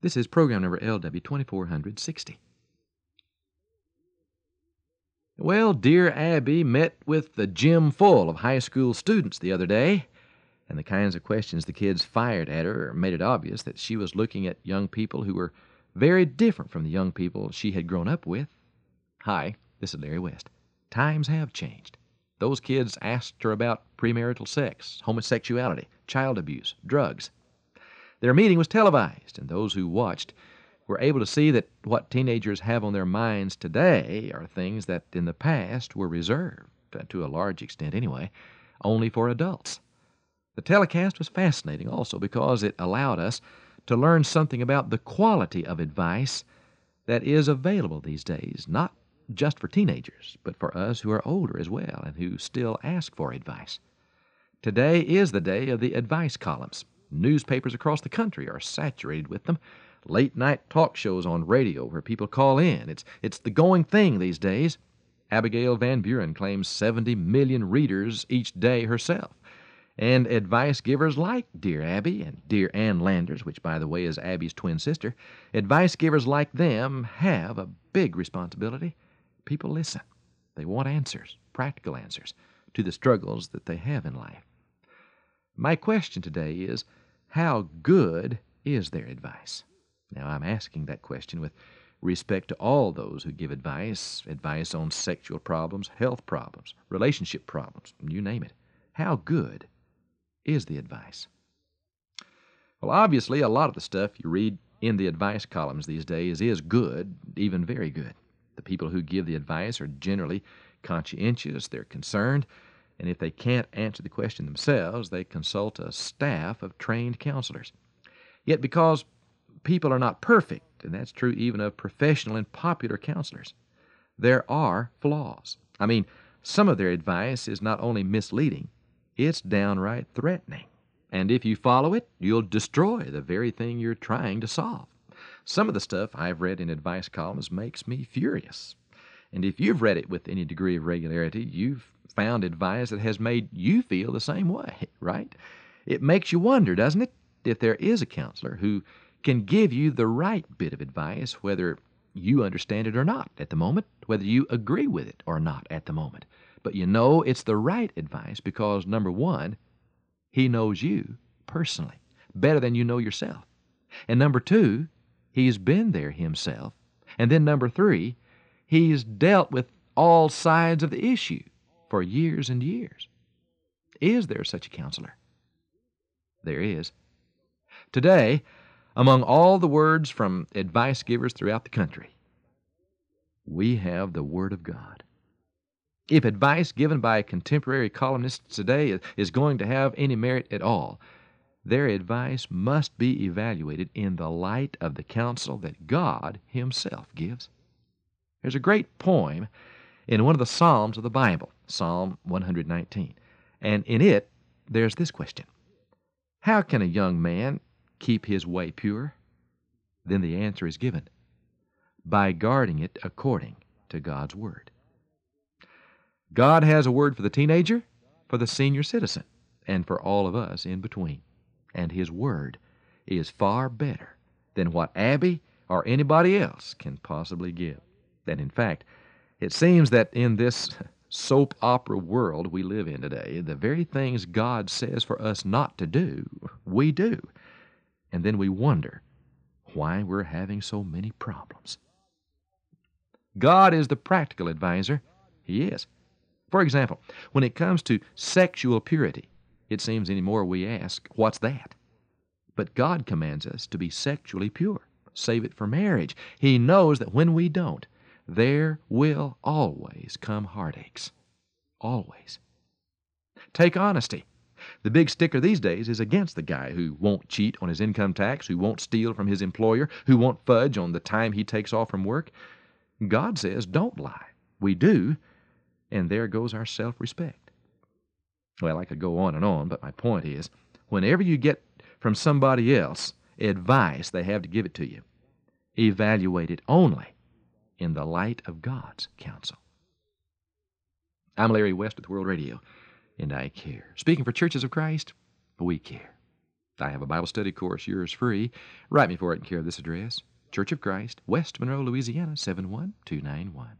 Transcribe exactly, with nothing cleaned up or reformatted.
This is program number L W twenty-four sixty. Well, dear Abby met with the gym full of high school students the other day, and the kinds of questions the kids fired at her made it obvious that she was looking at young people who were very different from the young people she had grown up with. Hi, this is Larry West. Times have changed. Those kids asked her about premarital sex, homosexuality, child abuse, drugs. Their meeting was televised, and those who watched were able to see that what teenagers have on their minds today are things that in the past were reserved, to a large extent anyway, only for adults. The telecast was fascinating also because it allowed us to learn something about the quality of advice that is available these days, not just for teenagers, but for us who are older as well and who still ask for advice. Today is the day of the advice columns. Newspapers across the country are saturated with them. Late-night talk shows on radio where people call in. It's, it's the going thing these days. Abigail Van Buren claims seventy million readers each day herself. And advice givers like Dear Abby and Dear Ann Landers, which, by the way, is Abby's twin sister, advice givers like them have a big responsibility. People listen. They want answers, practical answers, to the struggles that they have in life. My question today is, how good is their advice? Now, I'm asking that question with respect to all those who give advice, advice on sexual problems, health problems, relationship problems, you name it. How good is the advice? Well, obviously, a lot of the stuff you read in the advice columns these days is good, even very good. The people who give the advice are generally conscientious, they're concerned, and if they can't answer the question themselves, they consult a staff of trained counselors. Yet because people are not perfect, and that's true even of professional and popular counselors, there are flaws. I mean, some of their advice is not only misleading, it's downright threatening. And if you follow it, you'll destroy the very thing you're trying to solve. Some of the stuff I've read in advice columns makes me furious. And if you've read it with any degree of regularity, you've found advice that has made you feel the same way, right? It makes you wonder, doesn't it, if there is a counselor who can give you the right bit of advice, whether you understand it or not at the moment, whether you agree with it or not at the moment. But you know it's the right advice because, number one, he knows you personally better than you know yourself. And number two, he's been there himself. And then number three, he's dealt with all sides of the issue for years and years. Is there such a counselor? There is. Today, among all the words from advice givers throughout the country, we have the Word of God. If advice given by contemporary columnists today is going to have any merit at all, their advice must be evaluated in the light of the counsel that God Himself gives. There's a great poem in one of the Psalms of the Bible, Psalm one nineteen, and in it there's this question: how can a young man keep his way pure? Then the answer is given: by guarding it according to God's Word. God has a word for the teenager, for the senior citizen, and for all of us in between. And His Word is far better than what Abby or anybody else can possibly give. And in fact, it seems that in this soap opera world we live in today, the very things God says for us not to do, we do. And then we wonder why we're having so many problems. God is the practical advisor. He is. For example, when it comes to sexual purity, it seems anymore we ask, what's that? But God commands us to be sexually pure. Save it for marriage. He knows that when we don't, there will always come heartaches. Always. Take honesty. The big sticker these days is against the guy who won't cheat on his income tax, who won't steal from his employer, who won't fudge on the time he takes off from work. God says, don't lie. We do, and there goes our self-respect. Well, I could go on and on, but my point is, whenever you get from somebody else advice, they have to give it to you. Evaluate it only in the light of God's counsel. I'm Larry West with World Radio, and I care. Speaking for Churches of Christ, we care. I have a Bible study course, yours free. Write me for it in care of this address, Church of Christ, West Monroe, Louisiana, seven one two nine one.